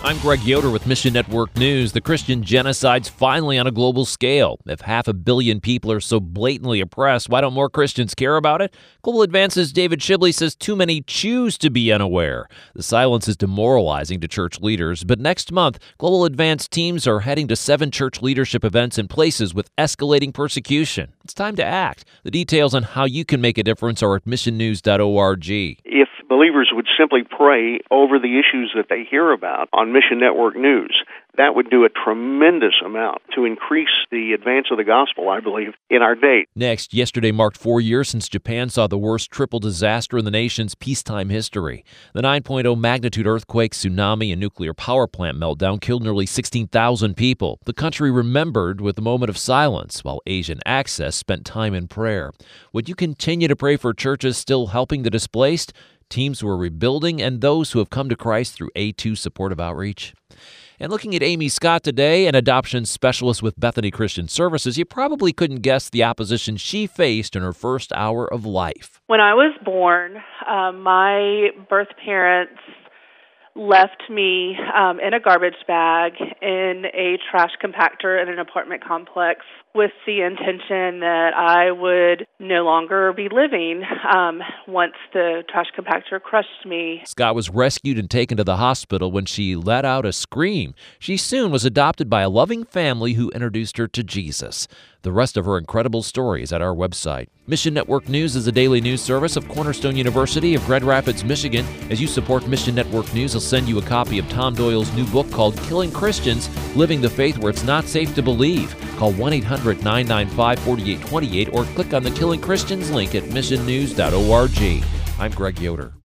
I'm Greg Yoder with Mission Network News. The Christian genocide's finally on a global scale. If 500 million people are so blatantly oppressed, why don't more Christians care about it? Global Advance's David Shibley says too many choose to be unaware. The silence is demoralizing to church leaders, but next month, Global Advance teams are heading to 7 church leadership events in places with escalating persecution. It's time to act. The details on how you can make a difference are at missionnews.org. If believers would simply pray over the issues that they hear about on Mission Network News, that would do a tremendous amount to increase the advance of the gospel, I believe, in our day. Next, yesterday marked 4 years since Japan saw the worst triple disaster in the nation's peacetime history. The 9.0 magnitude earthquake, tsunami, and nuclear power plant meltdown killed nearly 16,000 people. The country remembered with a moment of silence, while Asian Access spent time in prayer. Would you continue to pray for churches still helping the displaced, teams who are rebuilding, and those who have come to Christ through A2 supportive outreach? And looking at Amy Scott today, an adoption specialist with Bethany Christian Services, you probably couldn't guess the opposition she faced in her first hour of life. When I was born, my birth parents left me in a garbage bag in a trash compactor in an apartment complex with the intention that I would no longer be living once the trash compactor crushed me. Scott was rescued and taken to the hospital when she let out a scream. She soon was adopted by a loving family who introduced her to Jesus. The rest of her incredible story is at our website. Mission Network News is a daily news service of Cornerstone University of Grand Rapids, Michigan. As you support Mission Network News, I'll send you a copy of Tom Doyle's new book called Killing Christians, Living the Faith Where It's Not Safe to Believe. Call 1-800-995-4828 or click on the Killing Christians link at missionnews.org. I'm Greg Yoder.